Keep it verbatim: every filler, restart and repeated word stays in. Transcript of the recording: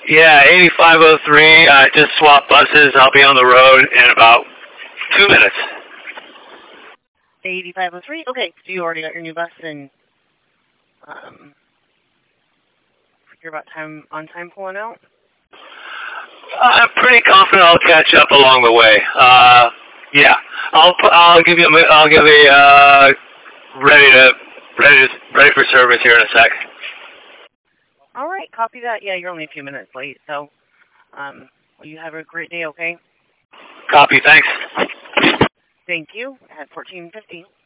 Yeah, eighty-five oh three. I just swapped buses. I'll be on the road in about two minutes. eighty-five oh three. Okay, so you already got your new bus, and um, you're about time on time pulling out. I'm pretty confident I'll catch up along the way. Uh, yeah, I'll I'll give you a, I'll give a uh, ready to ready to, ready for service here in a sec. All right, copy that. Yeah, you're only a few minutes late, so um, well, you have a great day. Okay. Copy. Thanks. Thank you. At fourteen fifty.